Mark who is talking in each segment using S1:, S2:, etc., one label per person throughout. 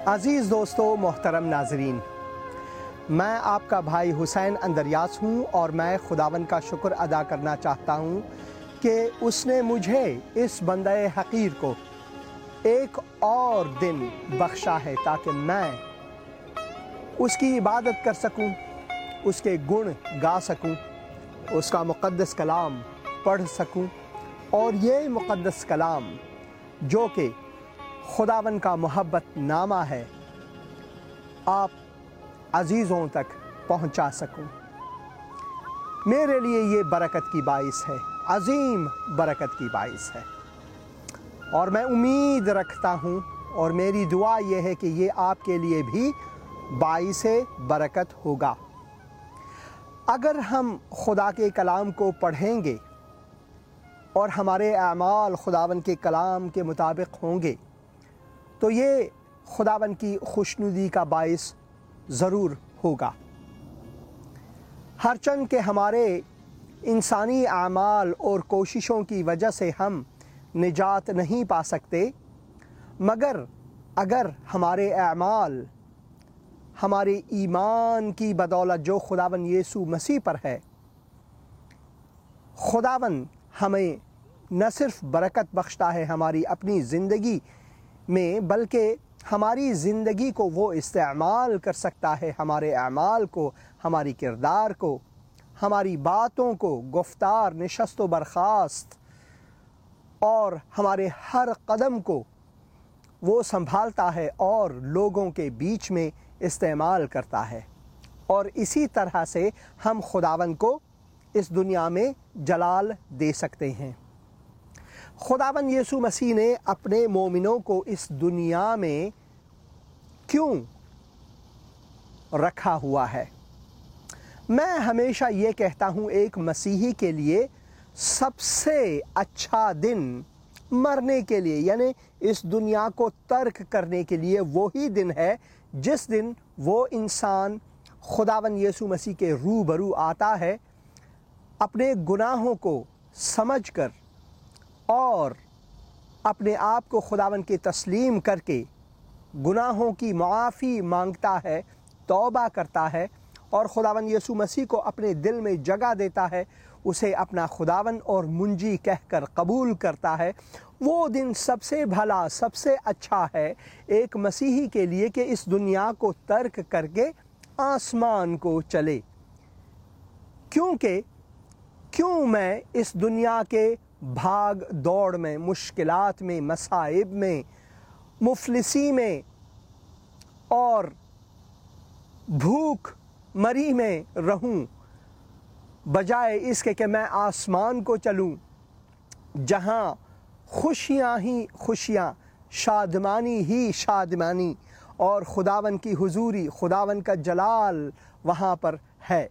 S1: عزیز دوستو، محترم ناظرین، میں آپ کا بھائی حسین اندریاس ہوں اور میں خداوند کا شکر ادا کرنا چاہتا ہوں کہ اس نے مجھے اس بندہ حقیر کو ایک اور دن بخشا ہے تاکہ میں اس کی عبادت کر سکوں، اس کے گن گا سکوں، اس کا مقدس کلام پڑھ سکوں، اور یہ مقدس کلام جو کہ خداوند کا محبت نامہ ہے آپ عزیزوں تک پہنچا سکوں۔ میرے لیے یہ برکت کی باعث ہے، عظیم برکت کی باعث ہے، اور میں امید رکھتا ہوں اور میری دعا یہ ہے کہ یہ آپ کے لیے بھی باعث برکت ہوگا۔ اگر ہم خدا کے کلام کو پڑھیں گے اور ہمارے اعمال خداوند کے کلام کے مطابق ہوں گے تو یہ خداوند کی خوشنودی کا باعث ضرور ہوگا۔ ہرچند کہ ہمارے انسانی اعمال اور کوششوں کی وجہ سے ہم نجات نہیں پا سکتے، مگر اگر ہمارے اعمال ہمارے ایمان کی بدولت جو خداوند یسوع مسیح پر ہے، خداوند ہمیں نہ صرف برکت بخشتا ہے ہماری اپنی زندگی میں، بلکہ ہماری زندگی کو وہ استعمال کر سکتا ہے، ہمارے اعمال کو، ہماری کردار کو، ہماری باتوں کو، گفتار، نشست و برخاست اور ہمارے ہر قدم کو وہ سنبھالتا ہے اور لوگوں کے بیچ میں استعمال کرتا ہے، اور اسی طرح سے ہم خداوند کو اس دنیا میں جلال دے سکتے ہیں۔ خداوند یسوع مسیح نے اپنے مومنوں کو اس دنیا میں کیوں رکھا ہوا ہے؟ میں ہمیشہ یہ کہتا ہوں ایک مسیحی کے لیے سب سے اچھا دن مرنے کے لیے، یعنی اس دنیا کو ترک کرنے کے لیے وہی دن ہے جس دن وہ انسان خداوند یسوع مسیح کے روبرو آتا ہے، اپنے گناہوں کو سمجھ کر اور اپنے آپ کو خداوند کے تسلیم کر کے گناہوں کی معافی مانگتا ہے، توبہ کرتا ہے اور خداوند یسوع مسیح کو اپنے دل میں جگہ دیتا ہے، اسے اپنا خداوند اور منجی کہہ کر قبول کرتا ہے۔ وہ دن سب سے بھلا، سب سے اچھا ہے ایک مسیحی کے لیے کہ اس دنیا کو ترک کر کے آسمان کو چلے۔ کیوں میں اس دنیا کے بھاگ دوڑ میں، مشکلات میں، مصائب میں، مفلسی میں اور بھوک مری میں رہوں، بجائے اس کے کہ میں آسمان کو چلوں جہاں خوشیاں ہی خوشیاں، شادمانی ہی شادمانی اور خداوند کی حضوری، خداوند کا جلال وہاں پر ہے۔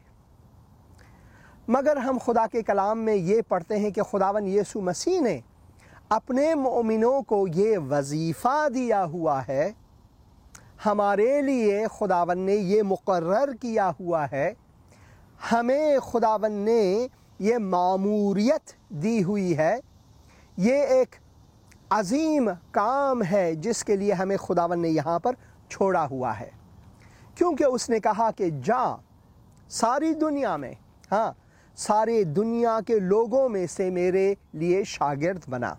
S1: مگر ہم خدا کے کلام میں یہ پڑھتے ہیں کہ خداوند یسوع مسیح نے اپنے مومنوں کو یہ وظیفہ دیا ہوا ہے، ہمارے لیے خداوند نے یہ مقرر کیا ہوا ہے، ہمیں خداوند نے یہ ماموریت دی ہوئی ہے، یہ ایک عظیم کام ہے جس کے لیے ہمیں خداوند نے یہاں پر چھوڑا ہوا ہے، کیونکہ اس نے کہا کہ جا ساری دنیا میں، سارے دنیا کے لوگوں میں سے میرے لیے شاگرد بنا،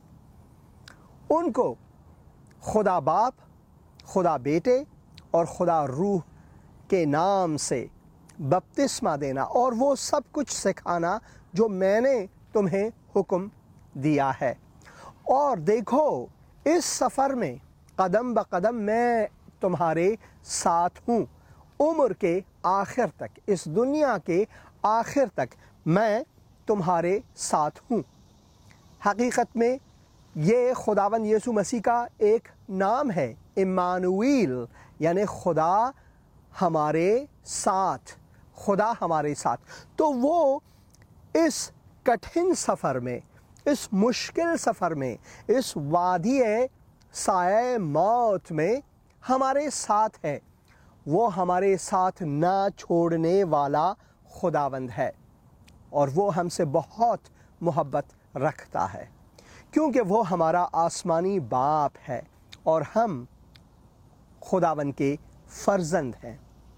S1: ان کو خدا باپ، خدا بیٹے اور خدا روح کے نام سے بپتسمہ دینا اور وہ سب کچھ سکھانا جو میں نے تمہیں حکم دیا ہے۔ اور دیکھو اس سفر میں قدم بقدم میں تمہارے ساتھ ہوں، عمر کے آخر تک، اس دنیا کے آخر تک میں تمہارے ساتھ ہوں۔ حقیقت میں یہ خداوند یسوع مسیح کا ایک نام ہے، امانویل، یعنی خدا ہمارے ساتھ، خدا ہمارے ساتھ۔ تو وہ اس کٹھن سفر میں، اس مشکل سفر میں، اس وادی سایہ موت میں ہمارے ساتھ ہے، وہ ہمارے ساتھ نہ چھوڑنے والا خداوند ہے، اور وہ ہم سے بہت محبت رکھتا ہے، کیونکہ وہ ہمارا آسمانی باپ ہے اور ہم خداوند کے فرزند ہیں۔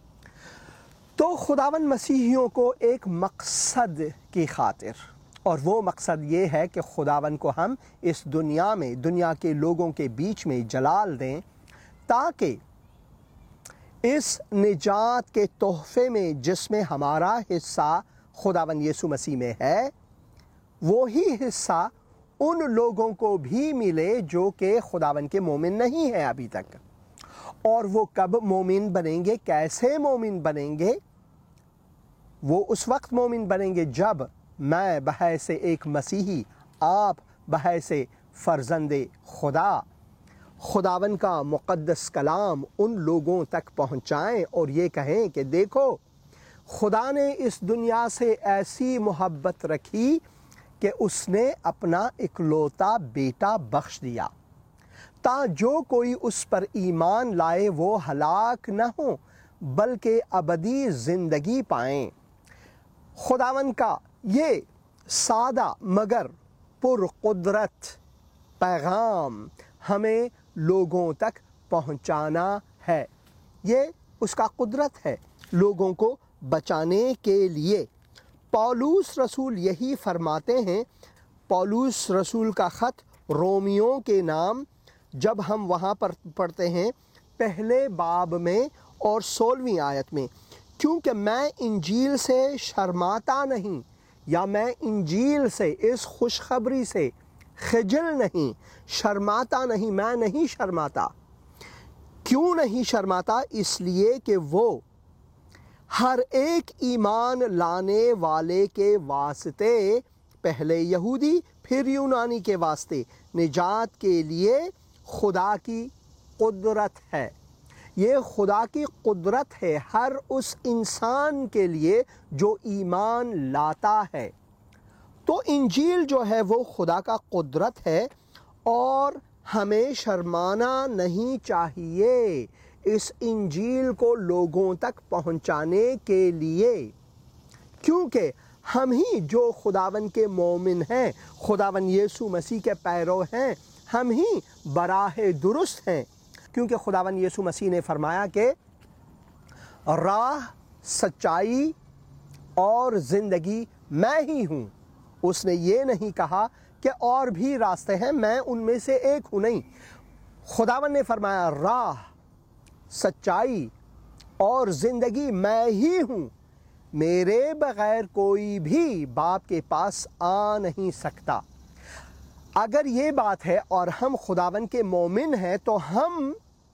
S1: تو خداوند مسیحیوں کو ایک مقصد کی خاطر، اور وہ مقصد یہ ہے کہ خداوند کو ہم اس دنیا میں، دنیا کے لوگوں کے بیچ میں جلال دیں، تاکہ اس نجات کے تحفے میں جس میں ہمارا حصہ خداوند یسوع مسیح میں ہے، وہی حصہ ان لوگوں کو بھی ملے جو کہ خداوند کے مومن نہیں ہیں ابھی تک۔ اور وہ کب مومن بنیں گے، کیسے مومن بنیں گے؟ وہ اس وقت مومن بنیں گے جب میں بحیث ایک مسیحی، آپ بحیث فرزند خدا، خداوند کا مقدس کلام ان لوگوں تک پہنچائیں اور یہ کہیں کہ دیکھو، خدا نے اس دنیا سے ایسی محبت رکھی کہ اس نے اپنا اکلوتا بیٹا بخش دیا، تا جو کوئی اس پر ایمان لائے وہ ہلاک نہ ہوں بلکہ ابدی زندگی پائیں۔ خداوند کا یہ سادہ مگر پرقدرت پیغام ہمیں لوگوں تک پہنچانا ہے۔ یہ اس کا قدرت ہے لوگوں کو بچانے کے لیے۔ پولس رسول یہی فرماتے ہیں، پولس رسول کا خط رومیوں کے نام، جب ہم وہاں پر پڑھتے ہیں پہلے باب میں اور 16ویں آیت میں، کیونکہ میں انجیل سے شرماتا نہیں، یا میں انجیل سے، اس خوشخبری سے خجل نہیں، شرماتا نہیں، میں نہیں شرماتا۔ کیوں نہیں شرماتا؟ اس لیے کہ وہ ہر ایک ایمان لانے والے کے واسطے، پہلے یہودی پھر یونانی کے واسطے، نجات کے لیے خدا کی قدرت ہے۔ یہ خدا کی قدرت ہے ہر اس انسان کے لیے جو ایمان لاتا ہے۔ تو انجیل جو ہے وہ خدا کا قدرت ہے، اور ہمیں شرمانا نہیں چاہیے اس انجیل کو لوگوں تک پہنچانے کے لیے، کیونکہ ہم ہی جو خداوند کے مومن ہیں، خداوند یسوع مسیح کے پیرو ہیں، ہم ہی براہ درست ہیں، کیونکہ خداوند یسوع مسیح نے فرمایا کہ راہ، سچائی اور زندگی میں ہی ہوں۔ اس نے یہ نہیں کہا کہ اور بھی راستے ہیں، میں ان میں سے ایک ہوں، نہیں۔ خداوند نے فرمایا راہ، سچائی اور زندگی میں ہی ہوں، میرے بغیر کوئی بھی باپ کے پاس آ نہیں سکتا۔ اگر یہ بات ہے اور ہم خداوند کے مومن ہیں تو ہم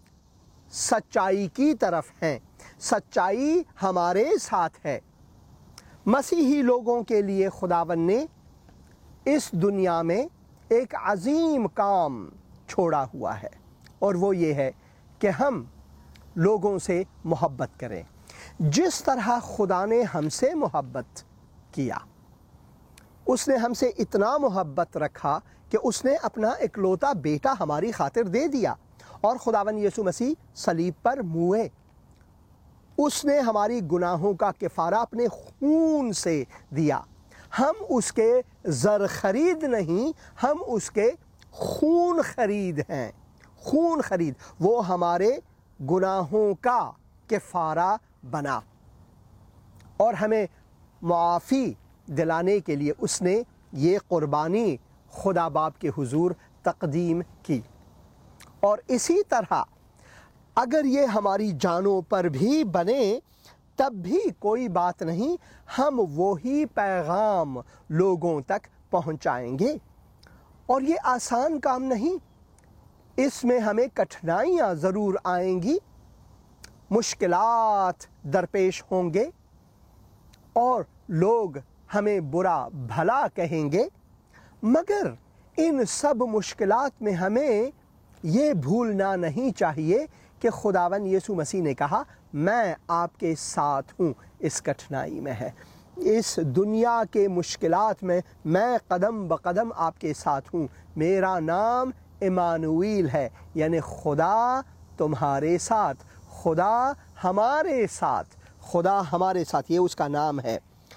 S1: سچائی کی طرف ہیں، سچائی ہمارے ساتھ ہے۔ مسیحی لوگوں کے لیے خداوند نے اس دنیا میں ایک عظیم کام چھوڑا ہوا ہے، اور وہ یہ ہے کہ ہم لوگوں سے محبت کریں۔ جس طرح خدا نے ہم سے محبت کیا، اس نے ہم سے اتنا محبت رکھا کہ اس نے اپنا اکلوتا بیٹا ہماری خاطر دے دیا، اور خداوند یسوع مسیح صلیب پر موئے۔ اس نے ہماری گناہوں کا کفارہ اپنے خون سے دیا۔ ہم اس کے زر خرید نہیں، ہم اس کے خون خرید ہیں، خون خرید۔ وہ ہمارے گناہوں کا کفارہ بنا، اور ہمیں معافی دلانے کے لیے اس نے یہ قربانی خدا باپ کے حضور تقدیم کی۔ اور اسی طرح اگر یہ ہماری جانوں پر بھی بنے تب بھی کوئی بات نہیں، ہم وہی پیغام لوگوں تک پہنچائیں گے۔ اور یہ آسان کام نہیں، اس میں ہمیں کٹھنائیاں ضرور آئیں گی، مشکلات درپیش ہوں گے، اور لوگ ہمیں برا بھلا کہیں گے، مگر ان سب مشکلات میں ہمیں یہ بھولنا نہیں چاہیے کہ خداوند یسوع مسیح نے کہا میں آپ کے ساتھ ہوں، اس کٹھنائی میں ہے، اس دنیا کے مشکلات میں قدم بقدم آپ کے ساتھ ہوں، میرا نام ایمانویل ہے، یعنی خدا تمہارے ساتھ، خدا ہمارے ساتھ، خدا ہمارے ساتھ، یہ اس کا نام ہے۔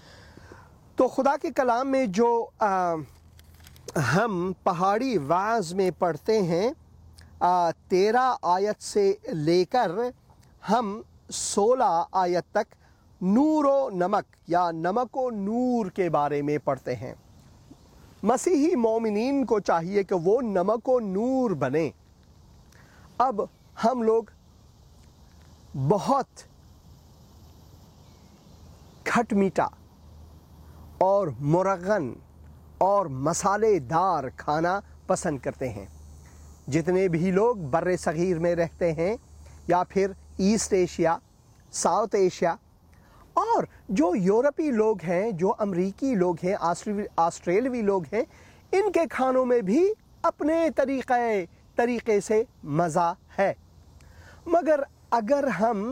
S1: تو خدا کے کلام میں جو ہم پہاڑی وعظ میں پڑھتے ہیں، 13 آیت سے لے کر ہم 16 آیت تک نور و نمک یا نمک و نور کے بارے میں پڑھتے ہیں۔ مسیحی مومنین کو چاہیے کہ وہ نمک و نور بنیں۔ اب ہم لوگ بہت کھٹ میٹھا اور مرغن اور مسالے دار کھانا پسند کرتے ہیں۔ جتنے بھی لوگ بر صغیر میں رہتے ہیں یا پھر ایسٹ ایشیا، ساؤتھ ایشیا، اور جو یورپی لوگ ہیں، جو امریکی لوگ ہیں، آسٹریلوی لوگ ہیں، ان کے کھانوں میں بھی اپنے طریقے سے مزہ ہے۔ مگر اگر ہم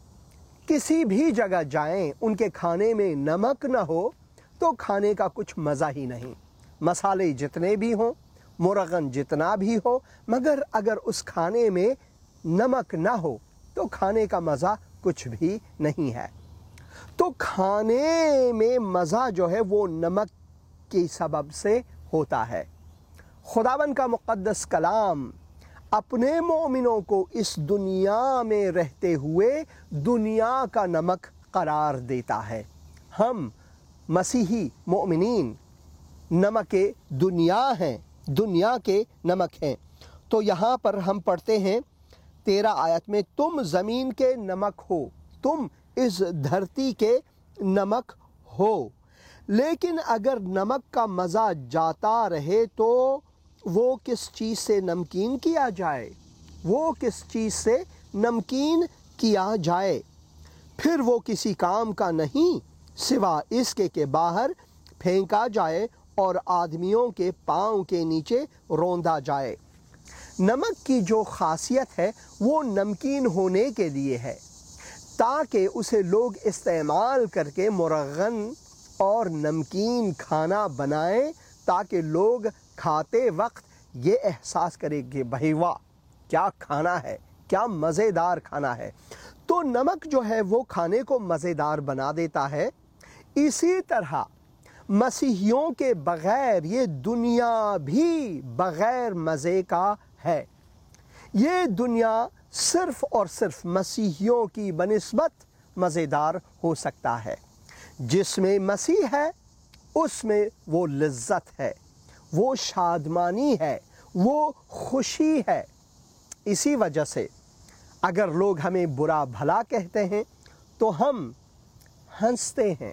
S1: کسی بھی جگہ جائیں ان کے کھانے میں نمک نہ ہو تو کھانے کا کچھ مزہ ہی نہیں۔ مسالے جتنے بھی ہوں، مرغن جتنا بھی ہو، مگر اگر اس کھانے میں نمک نہ ہو تو کھانے کا مزہ کچھ بھی نہیں ہے۔ تو کھانے میں مزہ جو ہے وہ نمک کی سبب سے ہوتا ہے۔ خداوند کا مقدس کلام اپنے مومنوں کو اس دنیا میں رہتے ہوئے دنیا کا نمک قرار دیتا ہے۔ ہم مسیحی مومنین نمک دنیا ہیں، دنیا کے نمک ہیں۔ تو یہاں پر ہم پڑھتے ہیں 13 آیت میں، تم زمین کے نمک ہو، تم اس دھرتی کے نمک ہو، لیکن اگر نمک کا مزہ جاتا رہے تو وہ کس چیز سے نمکین کیا جائے؟ وہ کس چیز سے نمکین کیا جائے؟ پھر وہ کسی کام کا نہیں سوا اس کے کہ باہر پھینکا جائے اور آدمیوں کے پاؤں کے نیچے روندا جائے۔ نمک کی جو خاصیت ہے وہ نمکین ہونے کے لیے ہے، تاکہ اسے لوگ استعمال کر کے مرغن اور نمکین کھانا بنائیں، تاکہ لوگ کھاتے وقت یہ احساس کریں کہ بھائی واہ کیا کھانا ہے، کیا مزیدار کھانا ہے۔ تو نمک جو ہے وہ کھانے کو مزیدار بنا دیتا ہے۔ اسی طرح مسیحیوں کے بغیر یہ دنیا بھی بغیر مزے کا ہے۔ یہ دنیا صرف اور صرف مسیحیوں کی بنسبت مزیدار ہو سکتا ہے۔ جس میں مسیح ہے اس میں وہ لذت ہے، وہ شادمانی ہے، وہ خوشی ہے۔ اسی وجہ سے اگر لوگ ہمیں برا بھلا کہتے ہیں تو ہم ہنستے ہیں،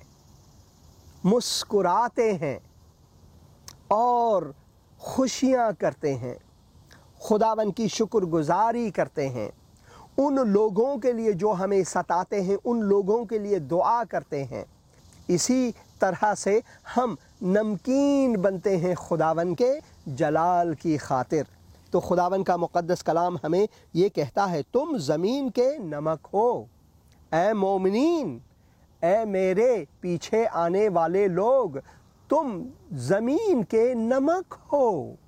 S1: مسکراتے ہیں اور خوشیاں کرتے ہیں، خداوند کی شکر گزاری کرتے ہیں، ان لوگوں کے لیے جو ہمیں ستاتے ہیں ان لوگوں کے لیے دعا کرتے ہیں۔ اسی طرح سے ہم نمکین بنتے ہیں خداوند کے جلال کی خاطر۔ تو خداوند کا مقدس کلام ہمیں یہ کہتا ہے، تم زمین کے نمک ہو۔ اے مومنین، اے میرے پیچھے آنے والے لوگ، تم زمین کے نمک ہو۔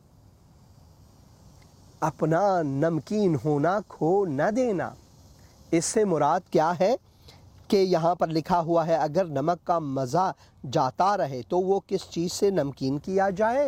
S1: اپنا نمکین ہونا کھو نہ دینا۔ اس سے مراد کیا ہے کہ یہاں پر لکھا ہوا ہے اگر نمک کا مزہ جاتا رہے تو وہ کس چیز سے نمکین کیا جائے؟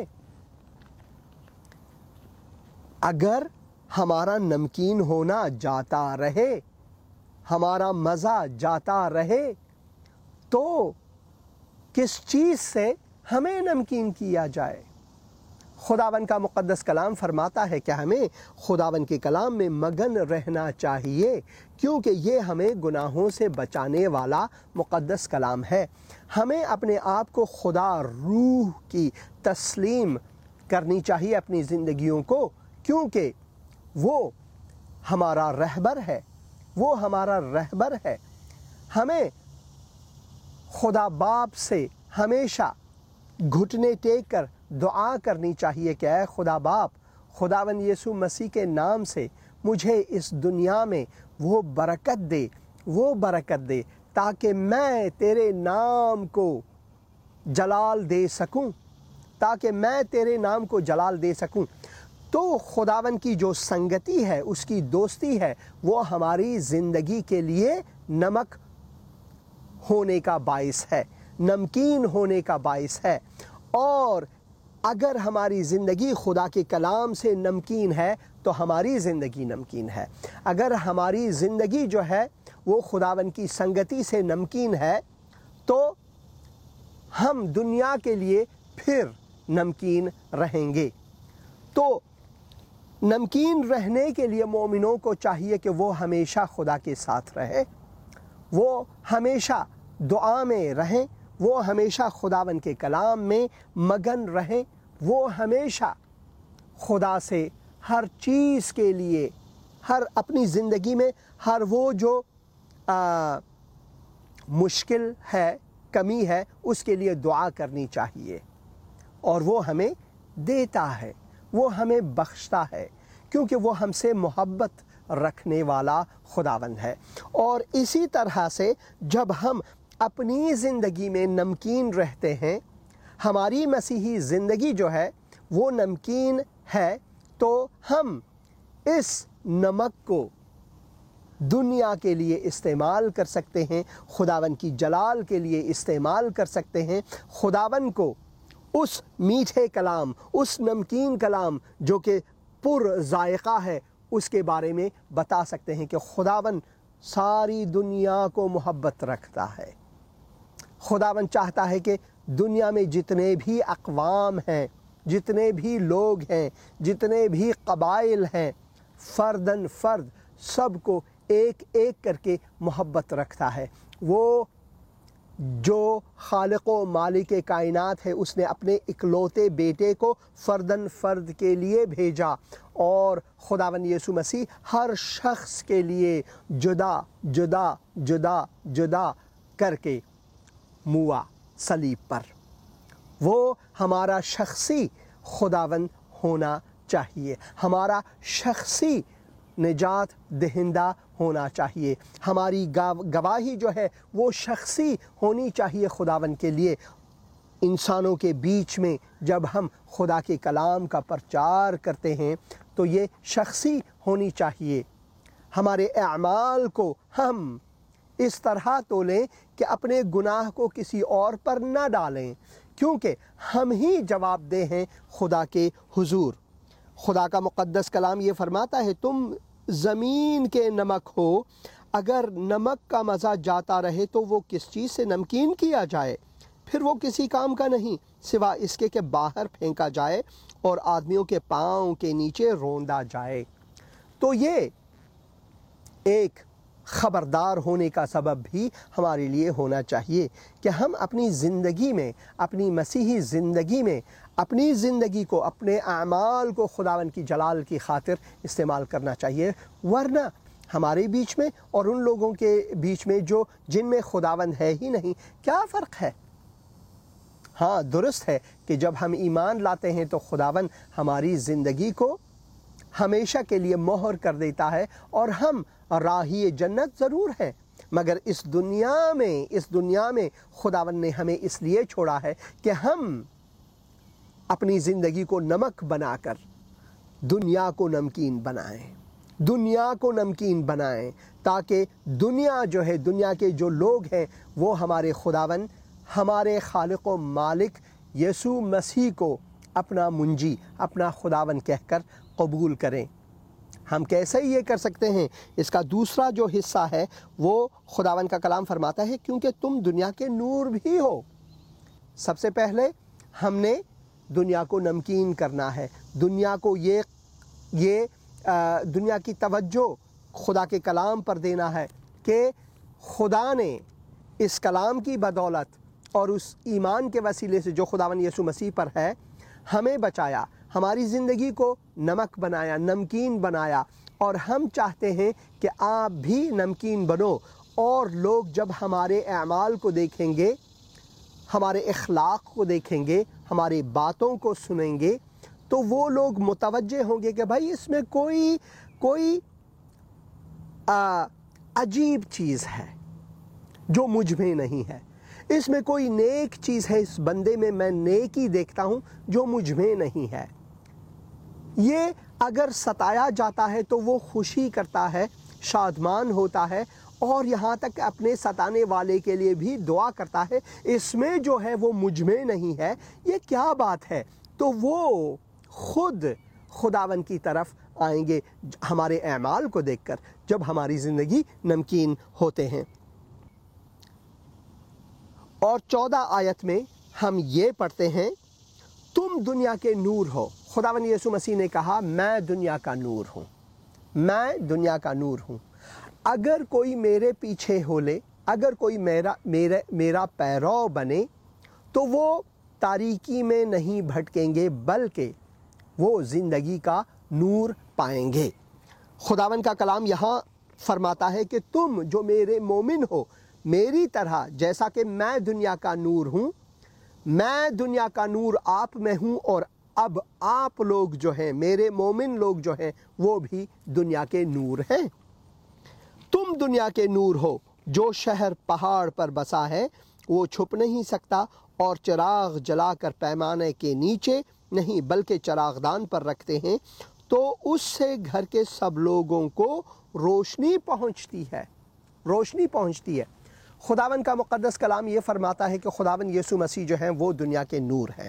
S1: اگر ہمارا نمکین ہونا جاتا رہے، ہمارا مزہ جاتا رہے، تو کس چیز سے ہمیں نمکین کیا جائے؟ خداوند کا مقدس کلام فرماتا ہے کہ ہمیں خداوند کے کلام میں مگن رہنا چاہیے، کیونکہ یہ ہمیں گناہوں سے بچانے والا مقدس کلام ہے۔ ہمیں اپنے آپ کو خدا روح کی تسلیم کرنی چاہیے اپنی زندگیوں کو، کیونکہ وہ ہمارا رہبر ہے، وہ ہمارا رہبر ہے۔ ہمیں خدا باپ سے ہمیشہ گھٹنے ٹیک کر دعا کرنی چاہیے کہ اے خدا باپ، خداوند یسوع مسیح کے نام سے مجھے اس دنیا میں وہ برکت دے تاکہ میں تیرے نام کو جلال دے سکوں، تاکہ میں تیرے نام کو جلال دے سکوں۔ تو خداوند کی جو سنگتی ہے، اس کی دوستی ہے، وہ ہماری زندگی کے لیے نمک ہونے کا باعث ہے، نمکین ہونے کا باعث ہے۔ اور اگر ہماری زندگی خدا کے کلام سے نمکین ہے تو ہماری زندگی نمکین ہے۔ اگر ہماری زندگی جو ہے وہ خداوند کی سنگتی سے نمکین ہے تو ہم دنیا کے لیے پھر نمکین رہیں گے۔ تو نمکین رہنے کے لیے مومنوں کو چاہیے کہ وہ ہمیشہ خدا کے ساتھ رہے، وہ ہمیشہ دعا میں رہیں، وہ ہمیشہ خداوند کے کلام میں مگن رہیں، وہ ہمیشہ خدا سے ہر چیز کے لیے، ہر اپنی زندگی میں ہر وہ جو مشکل ہے، کمی ہے، اس کے لیے دعا کرنی چاہیے، اور وہ ہمیں دیتا ہے، وہ ہمیں بخشتا ہے، کیونکہ وہ ہم سے محبت رکھنے والا خداوند ہے۔ اور اسی طرح سے جب ہم اپنی زندگی میں نمکین رہتے ہیں، ہماری مسیحی زندگی جو ہے وہ نمکین ہے، تو ہم اس نمک کو دنیا کے لیے استعمال کر سکتے ہیں، خداوند کی جلال کے لیے استعمال کر سکتے ہیں، خداوند کو اس میٹھے کلام، اس نمکین کلام جو کہ پر ذائقہ ہے، اس کے بارے میں بتا سکتے ہیں کہ خداوند ساری دنیا کو محبت رکھتا ہے۔ خداوند چاہتا ہے کہ دنیا میں جتنے بھی اقوام ہیں، جتنے بھی لوگ ہیں، جتنے بھی قبائل ہیں، فرداً فرد سب کو ایک ایک کر کے محبت رکھتا ہے۔ وہ جو خالق و مالک کائنات ہے، اس نے اپنے اکلوتے بیٹے کو فرداً فرد کے لیے بھیجا، اور خداوند یسوع مسیح ہر شخص کے لیے جدا جدا جدا جدا کر کے موا صلیب پر۔ وہ ہمارا شخصی خداوند ہونا چاہیے، ہمارا شخصی نجات دہندہ ہونا چاہیے، ہماری گواہی جو ہے وہ شخصی ہونی چاہیے خداوند کے لیے۔ انسانوں کے بیچ میں جب ہم خدا کے کلام کا پرچار کرتے ہیں تو یہ شخصی ہونی چاہیے۔ ہمارے اعمال کو ہم اس طرح تولیں کہ اپنے گناہ کو کسی اور پر نہ ڈالیں، کیونکہ ہم ہی جواب دہ ہیں خدا کے حضور۔ خدا کا مقدس کلام یہ فرماتا ہے، تم زمین کے نمک ہو، اگر نمک کا مزہ جاتا رہے تو وہ کس چیز سے نمکین کیا جائے؟ پھر وہ کسی کام کا نہیں سوا اس کے کہ باہر پھینکا جائے اور آدمیوں کے پاؤں کے نیچے روندا جائے۔ تو یہ ایک خبردار ہونے کا سبب بھی ہمارے لیے ہونا چاہیے کہ ہم اپنی زندگی میں، اپنی مسیحی زندگی میں، اپنی زندگی کو، اپنے اعمال کو خداوند کی جلال کی خاطر استعمال کرنا چاہیے، ورنہ ہمارے بیچ میں اور ان لوگوں کے بیچ میں جن میں خداوند ہے ہی نہیں، کیا فرق ہے؟ ہاں، درست ہے کہ جب ہم ایمان لاتے ہیں تو خداوند ہماری زندگی کو ہمیشہ کے لیے مہر کر دیتا ہے، اور ہم راہی جنت ضرور ہیں، مگر اس دنیا میں خداوند نے ہمیں اس لیے چھوڑا ہے کہ ہم اپنی زندگی کو نمک بنا کر دنیا کو نمکین بنائیں، تاکہ دنیا جو ہے، دنیا کے جو لوگ ہیں، وہ ہمارے خداوند، ہمارے خالق و مالک یسوع مسیح کو اپنا منجی، اپنا خداوند کہہ کر قبول کریں۔ ہم کیسے یہ کر سکتے ہیں؟ اس کا دوسرا جو حصہ ہے وہ خداوند کا کلام فرماتا ہے، کیونکہ تم دنیا کے نور بھی ہو۔ سب سے پہلے ہم نے دنیا کو نمکین کرنا ہے، دنیا کو یہ دنیا کی توجہ خدا کے کلام پر دینا ہے کہ خدا نے اس کلام کی بدولت اور اس ایمان کے وسیلے سے جو خداوند یسوع مسیح پر ہے، ہمیں بچایا، ہماری زندگی کو نمک بنایا، نمکین بنایا، اور ہم چاہتے ہیں کہ آپ بھی نمکین بنو، اور لوگ جب ہمارے اعمال کو دیکھیں گے، ہمارے اخلاق کو دیکھیں گے، ہماری باتوں کو سنیں گے، تو وہ لوگ متوجہ ہوں گے کہ بھائی اس میں کوئی عجیب چیز ہے جو مجھ میں نہیں ہے، اس میں کوئی نیک چیز ہے، اس بندے میں نیکی دیکھتا ہوں جو مجھ میں نہیں ہے۔ یہ اگر ستایا جاتا ہے تو وہ خوشی کرتا ہے، شادمان ہوتا ہے، اور یہاں تک کہ اپنے ستانے والے کے لیے بھی دعا کرتا ہے، اس میں جو ہے وہ مجھ میں نہیں ہے، یہ کیا بات ہے؟ تو وہ خود خداوند کی طرف آئیں گے ہمارے اعمال کو دیکھ کر جب ہماری زندگی نمکین ہوتے ہیں۔ اور 14 آیت میں ہم یہ پڑھتے ہیں تم دنیا کے نور ہو۔ خداوند یسوع مسیح نے کہا میں دنیا کا نور ہوں، میں دنیا کا نور ہوں۔ اگر کوئی میرے پیچھے ہو لے، اگر کوئی میرا پیرو بنے تو وہ تاریکی میں نہیں بھٹکیں گے بلکہ وہ زندگی کا نور پائیں گے۔ خداوند کا کلام یہاں فرماتا ہے کہ تم جو میرے مومن ہو میری طرح، جیسا کہ میں دنیا کا نور ہوں، میں دنیا کا نور آپ میں ہوں، اور اب آپ لوگ جو ہیں، میرے مومن لوگ جو ہیں، وہ بھی دنیا کے نور ہیں۔ تم دنیا کے نور ہو۔ جو شہر پہاڑ پر بسا ہے وہ چھپ نہیں سکتا، اور چراغ جلا کر پیمانے کے نیچے نہیں بلکہ چراغ دان پر رکھتے ہیں تو اس سے گھر کے سب لوگوں کو روشنی پہنچتی ہے، روشنی پہنچتی ہے۔ خداوند کا مقدس کلام یہ فرماتا ہے کہ خداوند یسوع مسیح جو ہیں وہ دنیا کے نور ہیں۔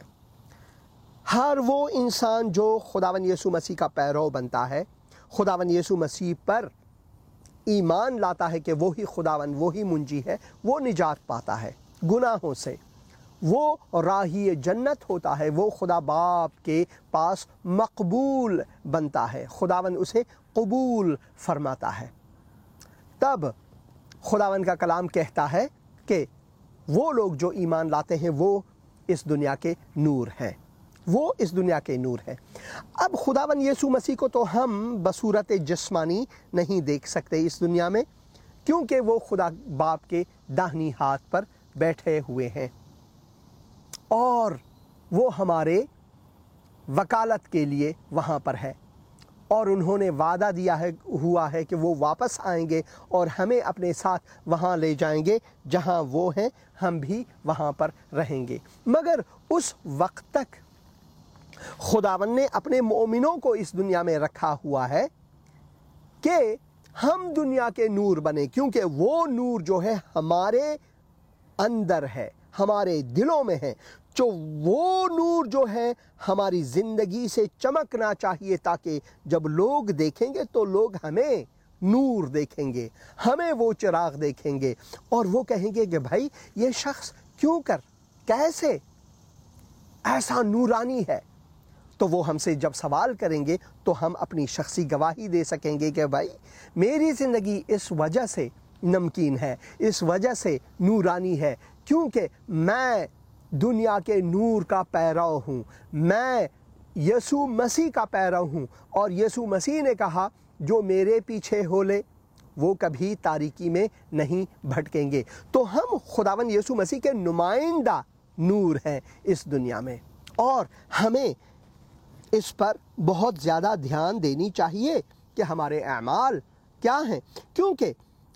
S1: ہر وہ انسان جو خداوند یسوع مسیح کا پیرو بنتا ہے، خداوند یسوع مسیح پر ایمان لاتا ہے کہ وہی خداوند، وہی منجی ہے، وہ نجات پاتا ہے گناہوں سے، وہ راہی جنت ہوتا ہے، وہ خدا باپ کے پاس مقبول بنتا ہے، خداوند اسے قبول فرماتا ہے۔ تب خداوند کا کلام کہتا ہے کہ وہ لوگ جو ایمان لاتے ہیں وہ اس دنیا کے نور ہیں، وہ اس دنیا کے نور ہیں۔ اب خداوند یسوع مسیح کو تو ہم بصورت جسمانی نہیں دیکھ سکتے اس دنیا میں، کیونکہ وہ خدا باپ کے داہنی ہاتھ پر بیٹھے ہوئے ہیں، اور وہ ہمارے وکالت کے لیے وہاں پر ہے، اور انہوں نے وعدہ دیا ہوا ہے کہ وہ واپس آئیں گے اور ہمیں اپنے ساتھ وہاں لے جائیں گے، جہاں وہ ہیں ہم بھی وہاں پر رہیں گے۔ مگر اس وقت تک خداوند نے اپنے مومنوں کو اس دنیا میں رکھا ہوا ہے کہ ہم دنیا کے نور بنیں، کیونکہ وہ نور جو ہے ہمارے اندر ہے، ہمارے دلوں میں ہے، جو وہ نور جو ہے ہماری زندگی سے چمکنا چاہیے، تاکہ جب لوگ دیکھیں گے تو لوگ ہمیں نور دیکھیں گے، ہمیں وہ چراغ دیکھیں گے، اور وہ کہیں گے کہ بھائی یہ شخص کیسے ایسا نورانی ہے۔ تو وہ ہم سے جب سوال کریں گے تو ہم اپنی شخصی گواہی دے سکیں گے کہ بھائی میری زندگی اس وجہ سے نمکین ہے، اس وجہ سے نورانی ہے، کیونکہ میں دنیا کے نور کا پیرو ہوں، میں یسوع مسیح کا پیرو ہوں، اور یسوع مسیح نے کہا جو میرے پیچھے ہو لے وہ کبھی تاریکی میں نہیں بھٹکیں گے۔ تو ہم خداوند یسوع مسیح کے نمائندہ نور ہیں اس دنیا میں، اور ہمیں اس پر بہت زیادہ دھیان دینی چاہیے کہ ہمارے اعمال کیا ہیں، کیونکہ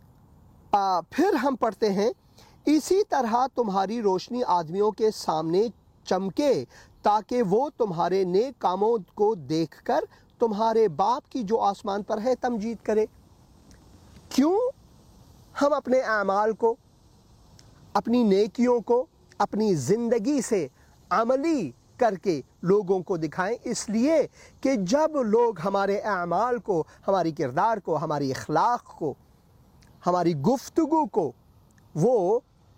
S1: پھر ہم پڑھتے ہیں اسی طرح تمہاری روشنی آدمیوں کے سامنے چمکے تاکہ وہ تمہارے نیک کاموں کو دیکھ کر تمہارے باپ کی جو آسمان پر ہے تمجید کرے۔ کیوں ہم اپنے اعمال کو، اپنی نیکیوں کو اپنی زندگی سے عملی کر کے لوگوں کو دکھائیں؟ اس لیے کہ جب لوگ ہمارے اعمال کو، ہماری کردار کو، ہماری اخلاق کو، ہماری گفتگو کو وہ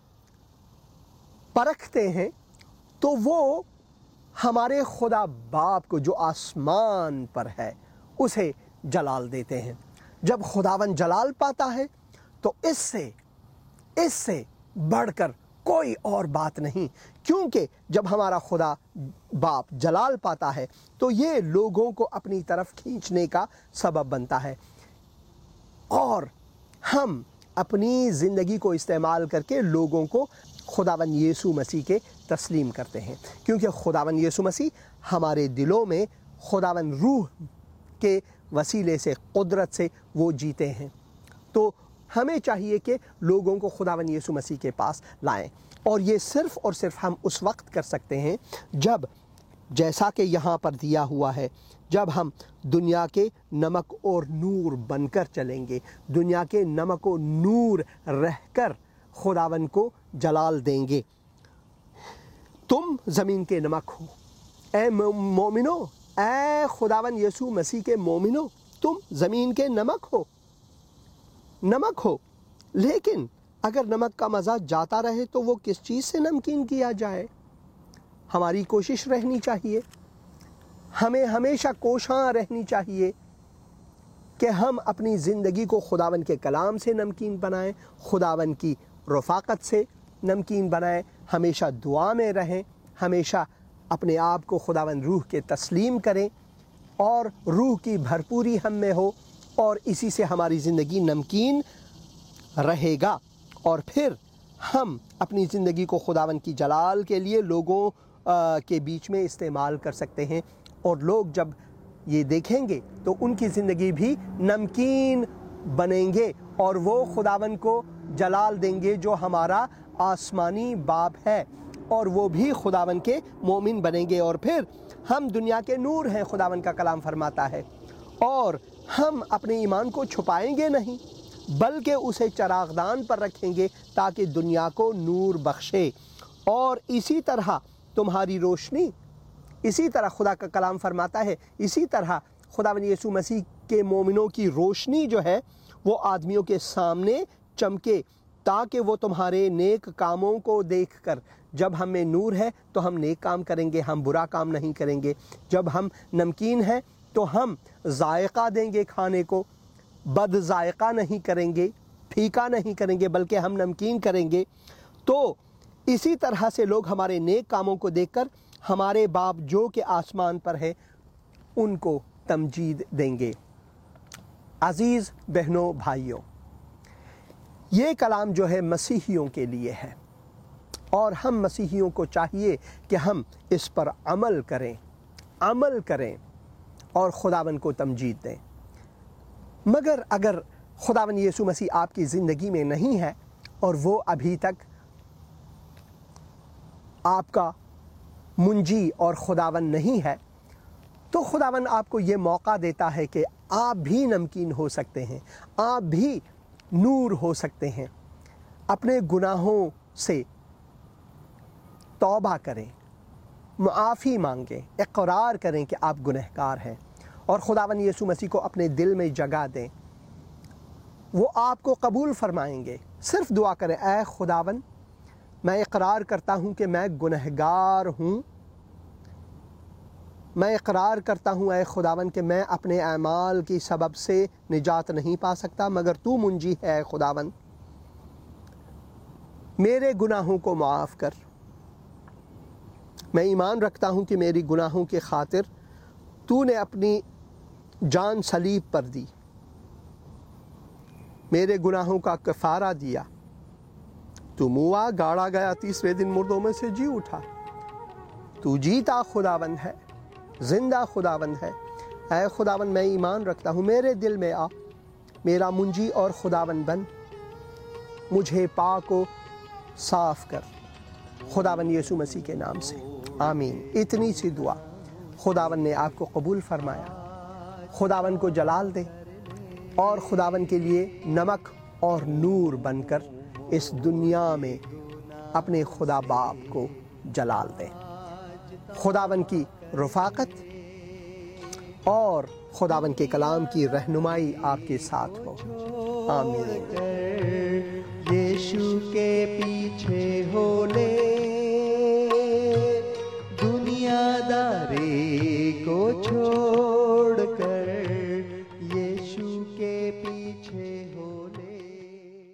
S1: پرکھتے ہیں تو وہ ہمارے خدا باپ کو جو آسمان پر ہے اسے جلال دیتے ہیں۔ جب خداوند جلال پاتا ہے تو اس سے بڑھ کر کوئی اور بات نہیں، کیونکہ جب ہمارا خدا باپ جلال پاتا ہے تو یہ لوگوں کو اپنی طرف کھینچنے کا سبب بنتا ہے، اور ہم اپنی زندگی کو استعمال کر کے لوگوں کو خداوند یسوع مسیح کے تسلیم کرتے ہیں، کیونکہ خداوند یسوع مسیح ہمارے دلوں میں خداوند روح کے وسیلے سے، قدرت سے وہ جیتے ہیں۔ تو ہمیں چاہیے کہ لوگوں کو خداوند یسوع مسیح کے پاس لائیں، اور یہ صرف اور صرف ہم اس وقت کر سکتے ہیں جب، جیسا کہ یہاں پر دیا ہوا ہے، جب ہم دنیا کے نمک اور نور بن کر چلیں گے، دنیا کے نمک و نور رہ کر خداوند کو جلال دیں گے۔ تم زمین کے نمک ہو، اے مومنو اے خداوند یسوع مسیح کے مومنو، تم زمین کے نمک ہو، لیکن اگر نمک کا مزہ جاتا رہے تو وہ کس چیز سے نمکین کیا جائے؟ ہماری کوشش رہنی چاہیے، ہمیں ہمیشہ کوشاں رہنی چاہیے کہ ہم اپنی زندگی کو خداوند کے کلام سے نمکین بنائیں، خداوند کی رفاقت سے نمکین بنائیں، ہمیشہ دعا میں رہیں، ہمیشہ اپنے آپ کو خداوند روح کے تسلیم کریں اور روح کی بھرپوری ہم میں ہو، اور اسی سے ہماری زندگی نمکین رہے گا، اور پھر ہم اپنی زندگی کو خداوند کی جلال کے لیے لوگوں کے بیچ میں استعمال کر سکتے ہیں، اور لوگ جب یہ دیکھیں گے تو ان کی زندگی بھی نمکین بنیں گے اور وہ خداوند کو جلال دیں گے جو ہمارا آسمانی باپ ہے، اور وہ بھی خداوند کے مومن بنیں گے، اور پھر ہم دنیا کے نور ہیں، خداوند کا کلام فرماتا ہے، اور ہم اپنے ایمان کو چھپائیں گے نہیں بلکہ اسے چراغدان پر رکھیں گے تاکہ دنیا کو نور بخشے، اور اسی طرح تمہاری روشنی، اسی طرح خدا کا کلام فرماتا ہے، اسی طرح خداوند یسوع مسیح کے مومنوں کی روشنی جو ہے وہ آدمیوں کے سامنے چمکے، تاکہ وہ تمہارے نیک کاموں کو دیکھ کر، جب ہم میں نور ہے تو ہم نیک کام کریں گے، ہم برا کام نہیں کریں گے، جب ہم نمکین ہیں تو ہم ذائقہ دیں گے کھانے کو، بد ذائقہ نہیں کریں گے، پھیکا نہیں کریں گے، بلکہ ہم نمکین کریں گے، تو اسی طرح سے لوگ ہمارے نیک کاموں کو دیکھ کر ہمارے باپ جو کہ آسمان پر ہے ان کو تمجید دیں گے۔ عزیز بہنوں بھائیوں، یہ کلام جو ہے مسیحیوں کے لیے ہے، اور ہم مسیحیوں کو چاہیے کہ ہم اس پر عمل کریں اور خداوند کو تمجید دیں۔ مگر اگر خداوند یسوع مسیح آپ کی زندگی میں نہیں ہے اور وہ ابھی تک آپ کا منجی اور خداوند نہیں ہے، تو خداوند آپ کو یہ موقع دیتا ہے کہ آپ بھی نمکین ہو سکتے ہیں، آپ بھی نور ہو سکتے ہیں۔ اپنے گناہوں سے توبہ کریں، معافی مانگیں، اقرار کریں کہ آپ گنہگار ہیں، اور خداوند یسوع مسیح کو اپنے دل میں جگہ دیں، وہ آپ کو قبول فرمائیں گے۔ صرف دعا کریں، اے خداوند میں اقرار کرتا ہوں کہ میں گنہگار ہوں، میں اقرار کرتا ہوں اے خداوند کہ میں اپنے اعمال کی سبب سے نجات نہیں پا سکتا، مگر تو منجی ہے اے خداوند، میرے گناہوں کو معاف کر۔ میں ایمان رکھتا ہوں کہ میری گناہوں کی خاطر تو نے اپنی جان صلیب پر دی، میرے گناہوں کا کفارہ دیا، تو موا گاڑا گیا، تیسرے دن مردوں میں سے جی اٹھا، تو جیتا خداوند ہے، زندہ خداوند ہے۔ اے خداوند میں ایمان رکھتا ہوں، میرے دل میں آ، میرا منجی اور خداوند بن، مجھے پاک و صاف کر، خداوند یسوع مسیح کے نام سے، آمین۔ اتنی سی دعا، خداوند نے آپ کو قبول فرمایا۔ خداوند کو جلال دے اور خداوند کے لیے نمک اور نور بن کر اس دنیا میں اپنے خدا باپ کو جلال دے۔ خداوند کی رفاقت اور خداوند کے کلام کی رہنمائی آپ کے ساتھ ہو، آمین۔
S2: یشوع کے پیچھے ہو لے